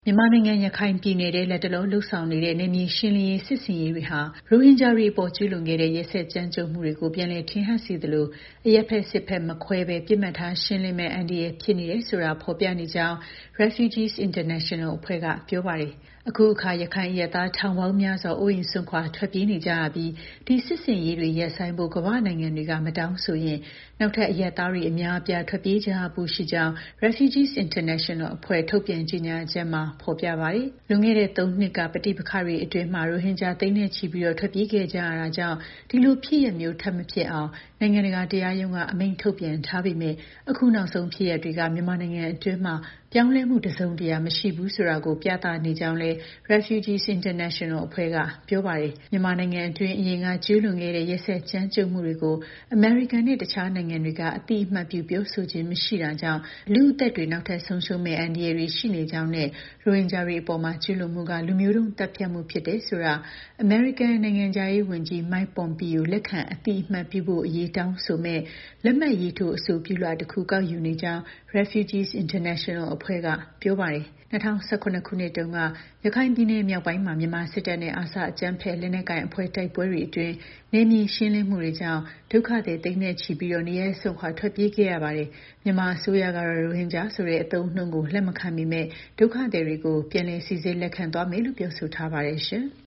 မြန်မာနိုင်ငံရခိုင်ပြည်နယ်ထဲလက်တလောလှုပ်ဆောင်နေတဲ့နယ်မြေရှင်းလင်းရေးစစ်ဆင်ရေးတွေဟာရိုဟင်ဂျာတွေအပေါ်ကျူးလွန်ခဲ့တဲ့ရက်စက်ကြမ်းကြုတ်မှုတွေကိုပြန်လည်ထင်ဟပ်စေသလိုအရက်ဖက်စစ်ဖက်မခွဲဘဲပြစ်မှတ်ထားရှင်းလင်းမဲ့အန္တရာယ်ဖြစ်နေတယ်ဆိုတာဖော်ပြနေကြောင်း Refugees International အဖွဲ့ကပြောပါတယ်။အခုအခါရခိုင်အရပ်သားထောင်ပေါင်းများစွာအိုးအိမ်စွန့်ခွာထွက်ပြေးနေကြရပြီးဒီစစ်ဆင်ရေးတွေရပ်ဆိုင်းဖို့ကမ္ဘာနိုင်ငံတွေကမတောင်းဆိုရင်နောက်ထပ်အရပ်သားတွေအများအပြားထွက်ပြေးကြဖို့ရှိကြောင်း Refugees International အဖွဲ့ထုတ်ပြန်ကြေညာချက်မှာဖော်ပြပါတယ်။လွန်ခဲ့တဲ့3နှစ်ကပဋိပက္ခတွေအတွင်းမှာရိုဟင်ဂျာသိန်းနဲ့ချီပြီးထွက်ပြေးခဲ့ကြရတာကြောင့်ဒီလိုဖြစ်ရမျိုးထပ်မဖြစ်အောင်နိုင်ငံတကာတရားရုံးကအမိန့်ထုတ်ပြန်ထားပေမဲ့အခုနောက်ဆုံးဖြစ်ရတွေကမြန်မာနိုင်ငံအတွင်းမှာပြောင်းလဲမှုတစုံတရာမရှိဘူးဆိုတာကိုပြသနေကြောင်းလဲ Refugees International အဖွဲ့ကပြောပါတယ်မြန်မာနိုင်ငံအတွင်းအရင်ကကျူးလွန်ခဲ့တဲ့ရက်စက်ကြမ်းကြုတ်မှုတွေကိုအမေရိကန်နဲ့တခြားနိုင်ငံတွေကအတိအမှတ်ပြုပြောဆိုခြင်းမရှိတာကြောင့်လူအသက်တွေနောက်ထပ်ဆုံးရှုံးမဲ့အန္တရာယ်တွေရှိနေကြောင်းနဲ့ရိုဟင်ဂျာတွေအပေါ်မှာကျူးလွန်မှုကလူမျိုးတုံးတပ်ဖြတ်မှုဖြစ်တယ်ဆိုတာအမေရိကန်နိုင်ငံခြားရေးဝန်ကြီး Mike Pompeo လက်ခံအတိအမှတ်ပြုဖို့အရေးတောင်းဆိုမဲ့လက်မှတ်ရေးထိုးအဆိုပြုလွှာတစ်ခုကောက်ယူနေကြောင်း Refugees International အဖွဲ့ကပြောပါတယ်2019ခုနှစ်တုန်းကရခိုင်ပြည်နယ်မြောက်ပိုင်းမှာမြန်မာစစ်တပ်နဲ့အာဆာအကြမ်းဖက်လက်နက်ကိုင်အဖွဲ့တိုက်ပွဲတွေအတွင်းနယ်မြေရှင်းလင်းမှုတွေကြောင့်ဒုက္ခသည်သိန်းနဲ့ချီပြီးနေရာစွန့်ခွာထွက်ပြေးခဲ့ရပါတယ်မြန်မာအစိုးရကတော့ရိုဟင်ဂျာဆိုတဲ့အသုံးအနှုန်းကိုလက်မခံပေမဲ့ဒုက္ခသည်တွေကိုပြန်လည်စိစစ်လက်ခံသွားမယ်လို့ပြောဆိုထားပါတယ်ရှင်